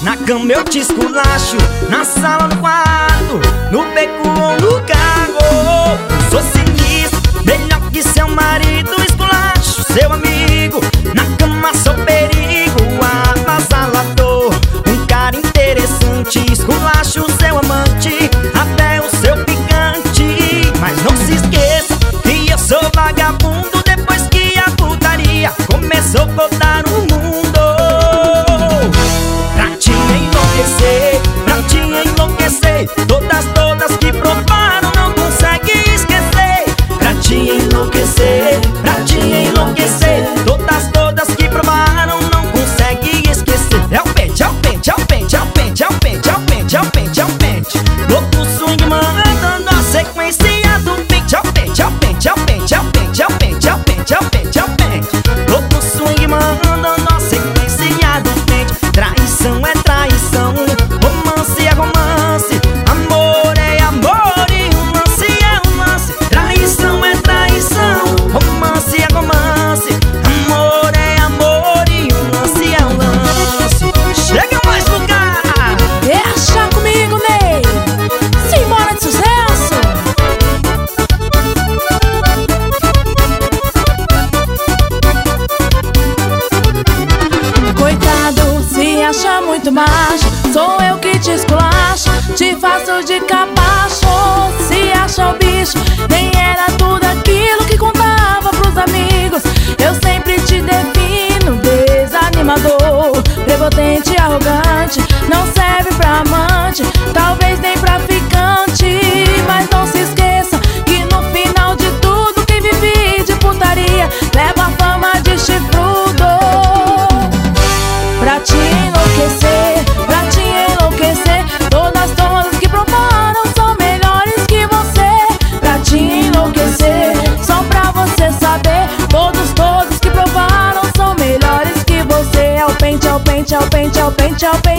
Na cama eu te esculacho, na sala, no quarto, no beco ou no carro. Eu sou sinistro, melhor que seu marido. Esculacho seu amigo, na cama sou perigo, avassalador, um cara interessante. Esculacho seu amante, até o seu picante. Mas não se esqueça que eu sou vagabundo. Depois que a putaria começou a botar o mundo, pra te enlouquecer, todas que provaram não conseguem esquecer. Pra te enlouquecer, todas que provaram não conseguem esquecer. É o pente, é o pente, é o pente, é o pente, é o pente, é o pente, é o pente, é o pente. Louco swing mandando a sequência do pente. É o pente, é o pente, é o pente, é o pente, é o pente, é o pente, é o pente, é o pente. Louco swing mandando a sequência do pente. Traição é traição, romance é romance, amor é amor e romance é romance. Traição é traição, romance é romance, amor é amor e romance é romance. Chega mais lugar! Deixa comigo, Ney! Simbora de sucesso! Coitado, se acha muito macho, sou eu que te esculacho, te faço de capacho. Se acha o bicho, nem era tudo aquilo que contava pros amigos. Eu sempre te defino desanimador, prepotente, arrogante, não serve pra amante, talvez nem pra ficante. Mas não se esqueça que no final de tudo, quem vive de putaria leva a fama de chifrudo. Pra te enlouquecer, todas que provaram são melhores que você. Pra te enlouquecer, só pra você saber, todos que provaram são melhores que você. É o pente, é o pente, é o pente, é o pente, é o pente.